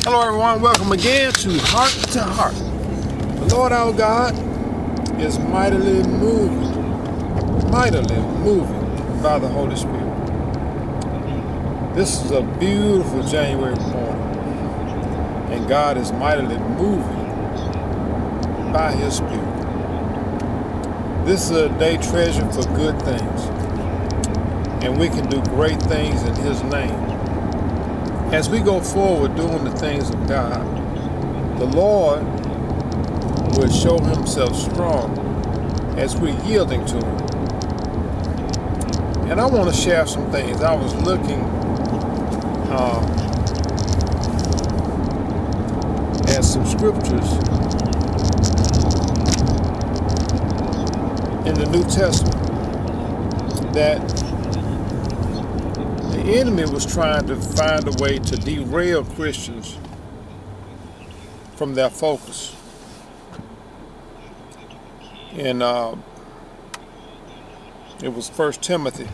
Hello everyone, welcome again to Heart to Heart. The Lord our God is mightily moving by the Holy Spirit. This is a beautiful January morning, and God is mightily moving by His Spirit. This is a day treasured for good things, and we can do great things in His name. As we go forward doing the things of God, the Lord will show Himself strong as we're yielding to Him. And I want to share some things. I was looking at some scriptures in the New Testament that the enemy was trying to find a way to derail Christians from their focus. And it was 1 Timothy.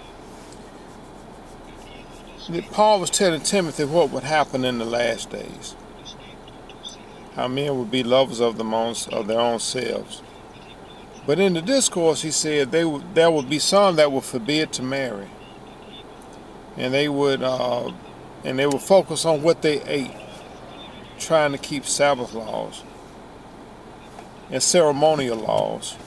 Paul was telling Timothy what would happen in the last days. How men would be lovers of their own selves. But in the discourse, he said there would be some that would forbid to marry. And they would focus on what they ate, trying to keep Sabbath laws and ceremonial laws.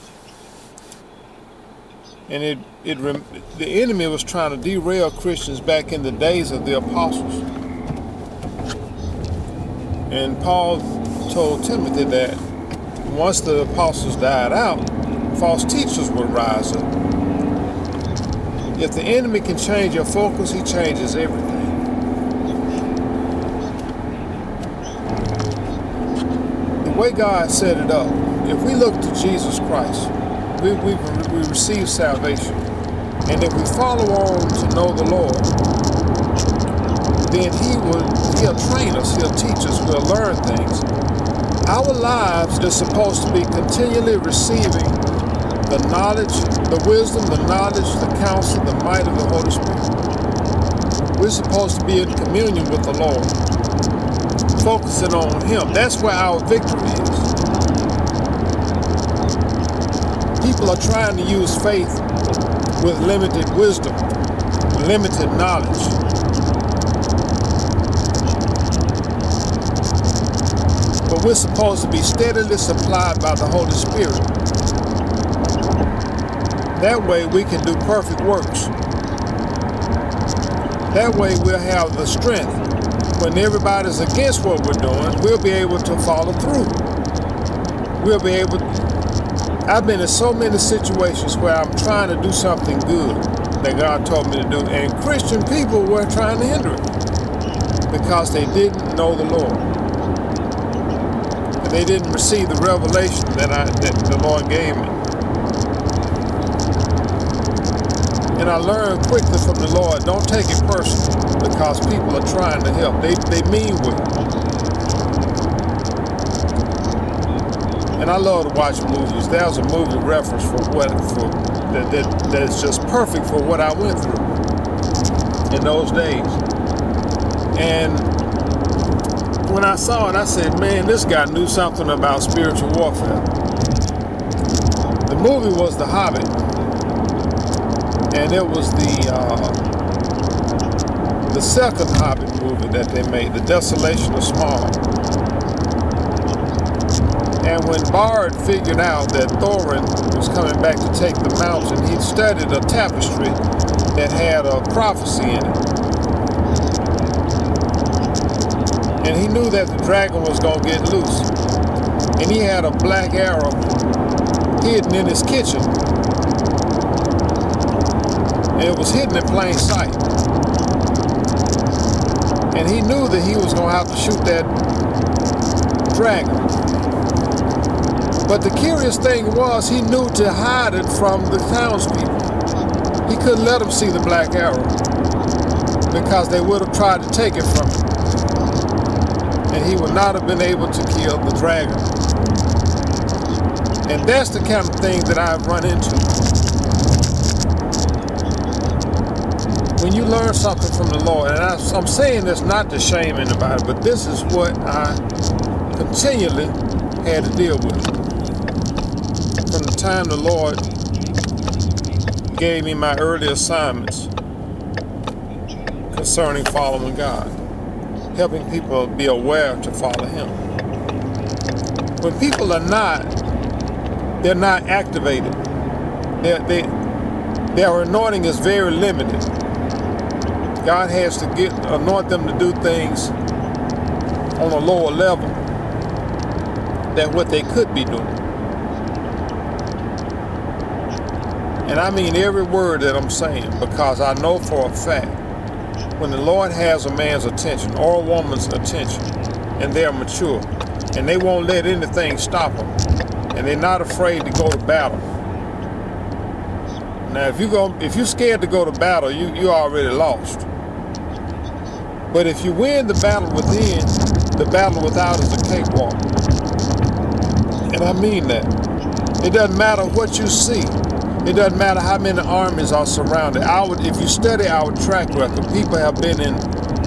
And the enemy was trying to derail Christians back in the days of the apostles. And Paul told Timothy that once the apostles died out, false teachers would rise up. If the enemy can change your focus, he changes everything. The way God set it up, if we look to Jesus Christ, we receive salvation. And if we follow on to know the Lord, then He'll train us, He'll teach us, we'll learn things. Our lives are supposed to be continually receiving the knowledge, the wisdom, the knowledge, the counsel, the might of the Holy Spirit. We're supposed to be in communion with the Lord, focusing on Him. That's where our victory is. People are trying to use faith with limited wisdom, limited knowledge. But we're supposed to be steadily supplied by the Holy Spirit. That way we can do perfect works. That way we'll have the strength. When everybody's against what we're doing, we'll be able to follow through. I've been in so many situations where I'm trying to do something good that God told me to do, and Christian people were trying to hinder it because they didn't know the Lord. And they didn't receive the revelation that the Lord gave me. And I learned quickly from the Lord, don't take it personal because people are trying to help. They mean well. And I love to watch movies. There's a movie reference that's just perfect for what I went through in those days. And when I saw it, I said, man, this guy knew something about spiritual warfare. The movie was The Hobbit. And it was the second Hobbit movie that they made, The Desolation of Smaug. And when Bard figured out that Thorin was coming back to take the mountain, he studied a tapestry that had a prophecy in it. And he knew that the dragon was going to get loose. And he had a black arrow hidden in his kitchen. And it was hidden in plain sight. And he knew that he was going to have to shoot that dragon. But the curious thing was, he knew to hide it from the townspeople. He couldn't let them see the black arrow because they would have tried to take it from him. And he would not have been able to kill the dragon. And that's the kind of thing that I've run into. when you learn something from the Lord, and I'm saying this not to shame anybody, but this is what I continually had to deal with. From the time the Lord gave me my early assignments concerning following God, helping people be aware to follow Him. When people are not, they're not activated. Their anointing is very limited. God has to anoint them to do things on a lower level than what they could be doing. And I mean every word that I'm saying, because I know for a fact when the Lord has a man's attention or a woman's attention and they're mature and they won't let anything stop them and they're not afraid to go to battle. Now, if you're scared to go to battle, you already lost. But if you win the battle within, the battle without is a cakewalk. And I mean that. It doesn't matter what you see. It doesn't matter how many armies are surrounded. If you study our track record, people have been in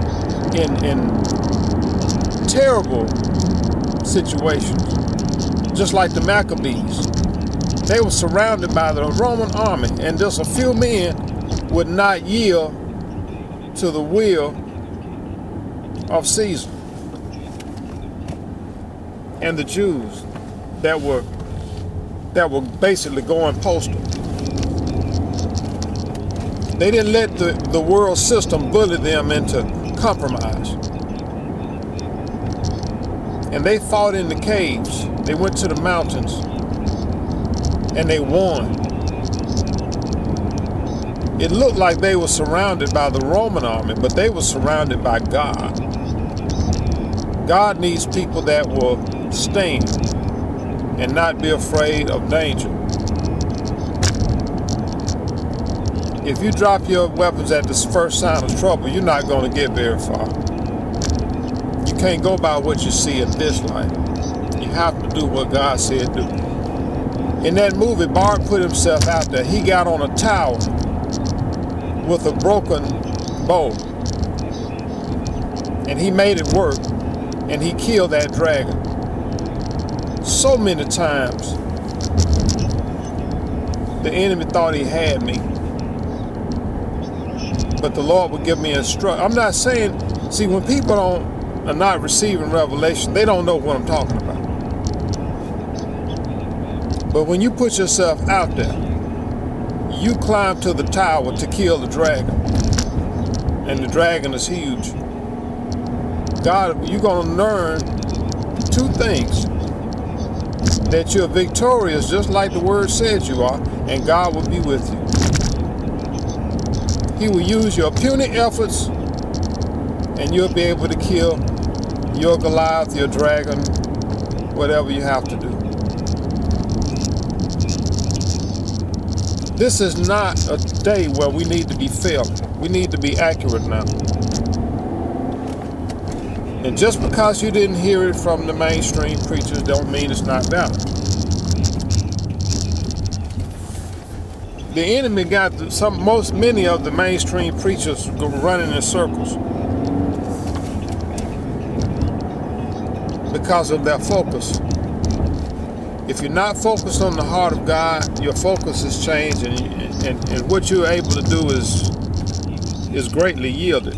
terrible situations, just like the Maccabees. They were surrounded by the Roman army, and just a few men would not yield to the will of Caesar. And the Jews that were basically going postal. They didn't let the world system bully them into compromise. And they fought in the caves. They went to the mountains and they won. It looked like they were surrounded by the Roman army, but they were surrounded by God. God needs people that will stand and not be afraid of danger. If you drop your weapons at the first sign of trouble, you're not going to get very far. You can't go by what you see in this life. You have to do what God said do. In that movie, Bart put himself out there. He got on a tower with a broken bow. And he made it work. And he killed that dragon. So many times, the enemy thought he had me. But the Lord would give me instruction. I'm not saying, see, when people are not receiving revelation, they don't know what I'm talking about. But when you put yourself out there, you climb to the tower to kill the dragon. And the dragon is huge. God, you're going to learn two things. That you're victorious, just like the word says you are, and God will be with you. He will use your puny efforts, and you'll be able to kill your Goliath, your dragon, whatever you have to do. This is not a day where we need to be failing. We need to be accurate now. And just because you didn't hear it from the mainstream preachers don't mean it's not valid. The enemy got many of the mainstream preachers running in circles because of their focus. If you're not focused on the heart of God, your focus is changed, and what you're able to do is greatly yielded.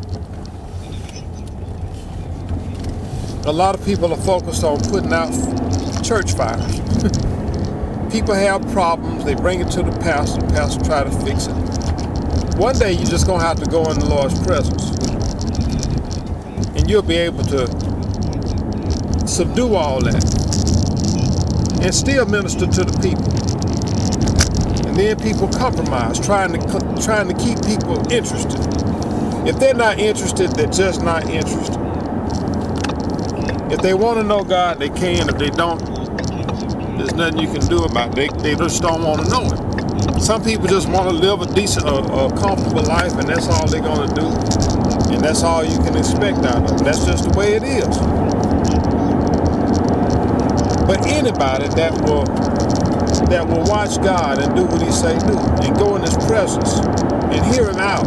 A lot of people are focused on putting out church fires. People have problems, they bring it to the pastor try to fix it. One day you're just going to have to go in the Lord's presence. And you'll be able to subdue all that. And still minister to the people. And then people compromise, trying to keep people interested. If they're not interested, they're just not interested. If they want to know God, they can. If they don't, there's nothing you can do about it. They just don't want to know it. Some people just want to live a decent, a comfortable life, and that's all they're going to do. And that's all you can expect out of them. That's just the way it is. But anybody that will that will watch God and do what he say do, and go in his presence and hear him out,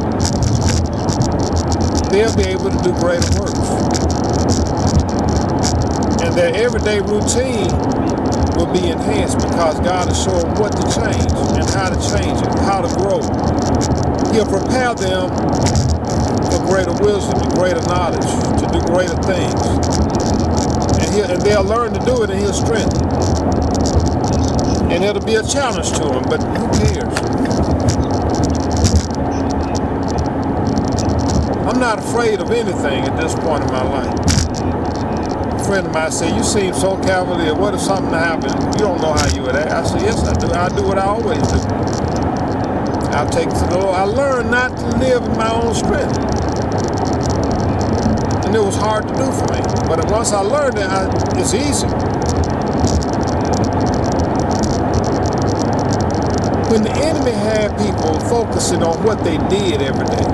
they'll be able to do greater works. And their everyday routine will be enhanced because God is showing what to change and how to change it, how to grow. He'll prepare them for greater wisdom and greater knowledge to do greater things. And they'll learn to do it in his strength. And it'll be a challenge to them, but who cares? I'm not afraid of anything at this point in my life. A friend of mine said, you seem so cavalier. What if something happened? You don't know how you would act. I said, yes, I do. I do what I always do. I'll take it to the Lord. I learned not to live in my own strength. And it was hard to do for me. But once I learned it, it's easy. When the enemy had people focusing on what they did every day,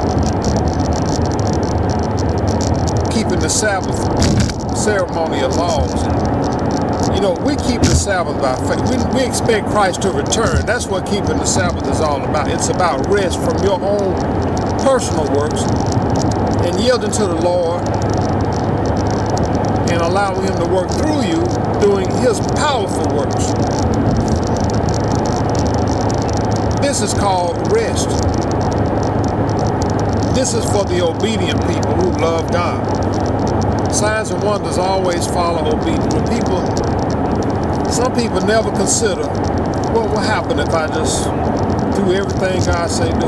keeping the Sabbath ceremonial laws, we keep the Sabbath by faith. We expect Christ to return. That's what keeping the Sabbath is all about. It's about rest from your own personal works and yielding to the Lord and allowing him to work through you doing his powerful works. This is called rest. This is for the obedient people who love God. Signs and wonders always follow obedience. Some people never consider what will happen if I just do everything God say do.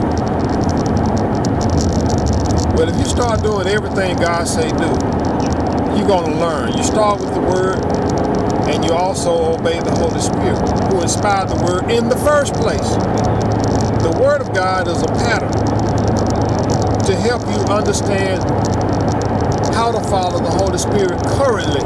But if you start doing everything God say do, you're going to learn. You start with the Word, and you also obey the Holy Spirit, who inspired the Word in the first place. The Word of God is a pattern to help you understand how to follow the Holy Spirit currently.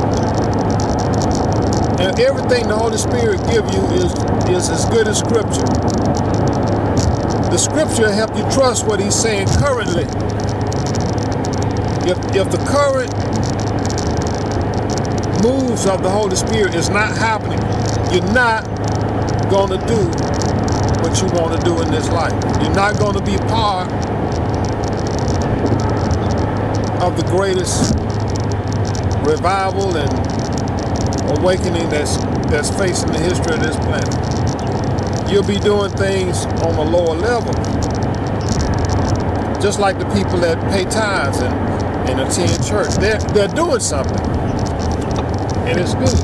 And everything the Holy Spirit gives you is as good as Scripture. The Scripture will help you trust what he's saying currently. If the current moves of the Holy Spirit is not happening, you're not going to do what you want to do in this life. You're not going to be part of the greatest revival and awakening that's facing the history of this planet. You'll be doing things on a lower level, just like the people that pay tithes and attend church. They're doing something, and it's good.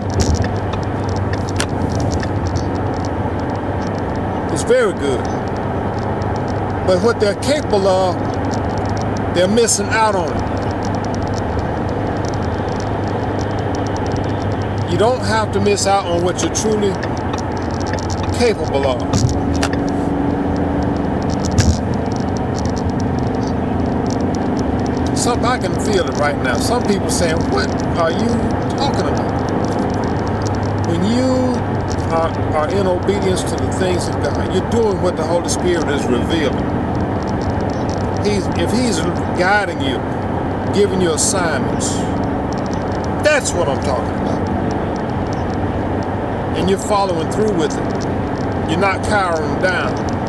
It's very good. But what they're capable of, they're missing out on it. You don't have to miss out on what you're truly capable of. I can feel it right now. Some people saying, what are you talking about? When you are in obedience to the things of God, you're doing what the Holy Spirit is revealing. If he's guiding you, giving you assignments, that's what I'm talking about. And you're following through with it. You're not cowering down.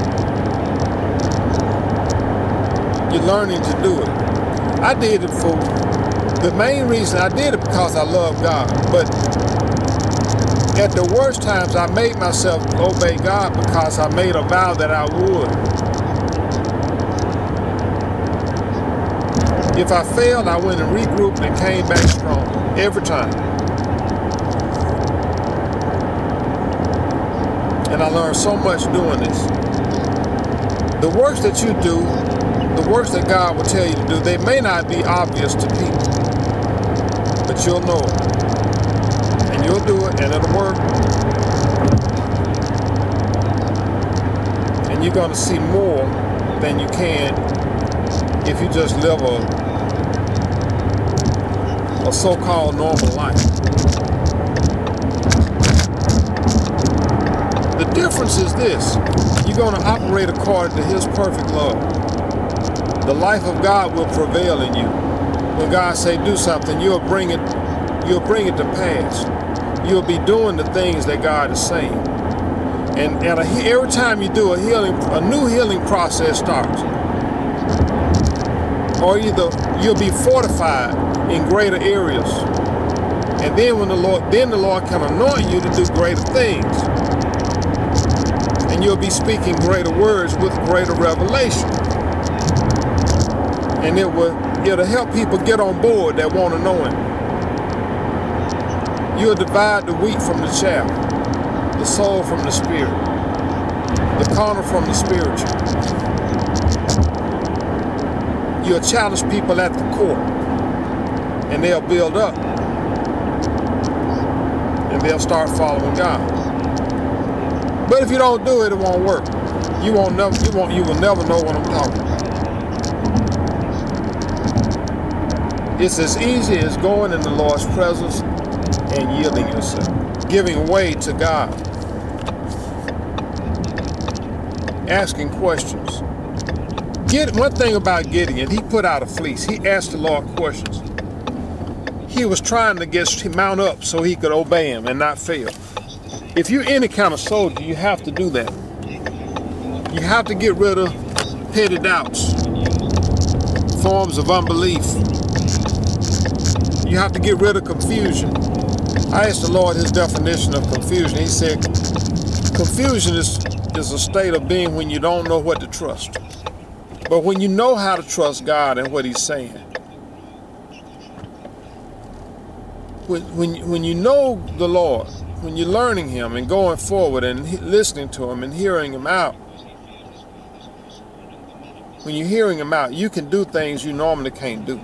You're learning to do it. I did it for the main reason I did it because I love God. But at the worst times, I made myself obey God because I made a vow that I would. If I failed, I went and regrouped and came back strong every time. And I learned so much doing this. The works that you do, the works that God will tell you to do, they may not be obvious to people, but you'll know it. And you'll do it, and it'll work. And you're going to see more than you can if you just live a so-called normal life. The difference is this: you're going to operate according to his perfect love. The life of God will prevail in you. When God say do something, you'll bring it to pass. You'll be doing the things that God is saying. And every time you do a new healing process starts. Or either you'll be fortified in greater areas. And then the Lord can anoint you to do greater things. And you'll be speaking greater words with greater revelation. And it'll help people get on board that want to know Him. You'll divide the wheat from the chaff, the soul from the spirit, the carnal from the spiritual. You'll challenge people at the core, and they'll build up, and they'll start following God. But if you don't do it, it won't work. You will never know what I'm talking about. It's as easy as going in the Lord's presence and yielding yourself, giving way to God, asking questions. One thing about Gideon, he put out a fleece. He asked the Lord questions. He was trying to mount up so he could obey Him and not fail. If you're any kind of soldier, you have to do that. You have to get rid of petty doubts, forms of unbelief. You have to get rid of confusion. I asked the Lord His definition of confusion. He said, confusion is a state of being when you don't know what to trust. But when you know how to trust God and what He's saying, when you know the Lord, when you're learning Him and going forward and listening to Him and hearing Him out, when you're hearing Him out, you can do things you normally can't do.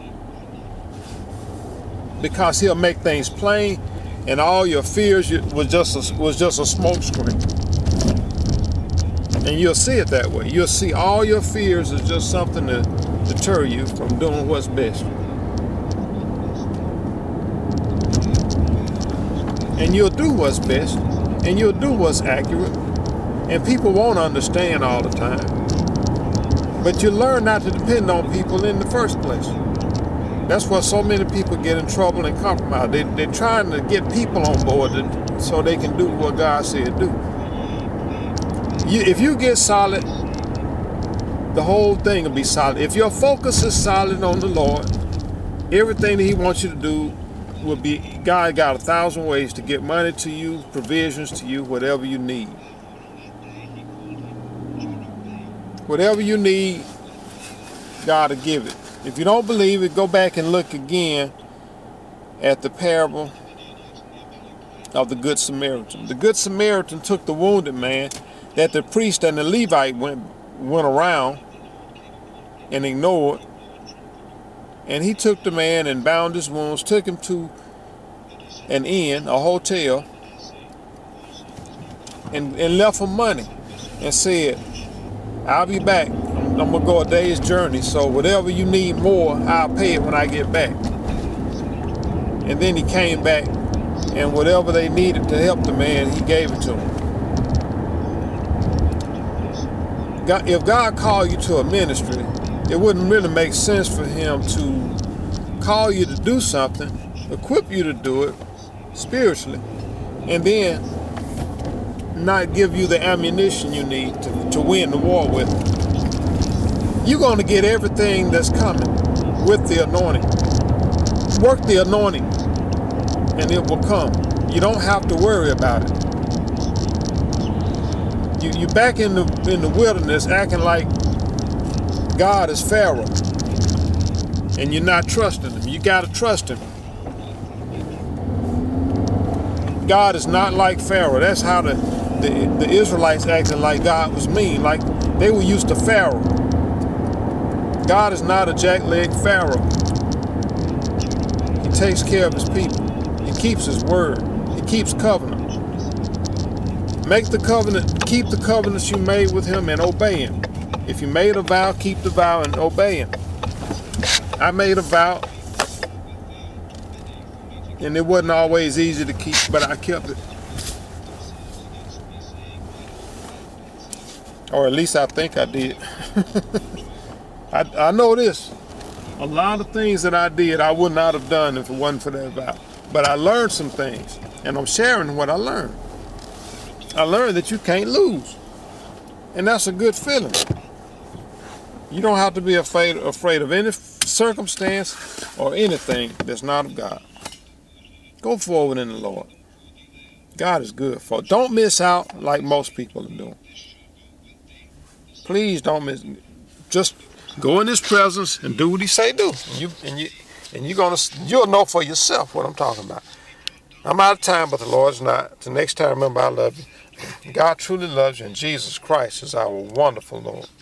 Because He'll make things plain, and all your fears was just a smoke screen. And you'll see it that way. You'll see all your fears as just something to deter you from doing what's best. And you'll do what's best, and you'll do what's accurate, and people won't understand all the time. But you learn not to depend on people in the first place. That's why so many people get in trouble and compromise. They're trying to get people on board so they can do what God said do. If you get solid, the whole thing will be solid. If your focus is solid on the Lord, everything that He wants you to do will be, God got 1,000 ways to get money to you, provisions to you, whatever you need. Whatever you need, God will give it. If you don't believe it, go back and look again at the parable of the Good Samaritan. The Good Samaritan took the wounded man that the priest and the Levite went around and ignored. And he took the man and bound his wounds, took him to an inn, a hotel, and left him money and said, I'll be back. I'm going to go a day's journey, so whatever you need more, I'll pay it when I get back. And then he came back, and whatever they needed to help the man, he gave it to them. If God called you to a ministry, it wouldn't really make sense for Him to call you to do something, equip you to do it spiritually, and then not give you the ammunition you need to win the war with. You're going to get everything that's coming with the anointing. Work the anointing, and it will come. You don't have to worry about it. You back in the wilderness acting like God is Pharaoh, and you're not trusting Him. You got to trust Him. God is not like Pharaoh. That's how the Israelites acted like God was mean, like they were used to Pharaoh. God is not a jack-legged Pharaoh. He takes care of His people. He keeps His word. He keeps covenant. Make the covenant, keep the covenants you made with Him and obey Him. If you made a vow, keep the vow and obey Him. I made a vow, and it wasn't always easy to keep, but I kept it. Or at least I think I did. I know this. A lot of things that I did, I would not have done if it wasn't for that vow. But I learned some things, and I'm sharing what I learned. I learned that you can't lose. And that's a good feeling. You don't have to be afraid of any circumstance or anything that's not of God. Go forward in the Lord. God is good. Don't miss out like most people are doing. Please don't miss. Just go in His presence and do what He say do. You'll know for yourself what I'm talking about. I'm out of time, but the Lord's not. Till next time, remember, I love you. God truly loves you, and Jesus Christ is our wonderful Lord.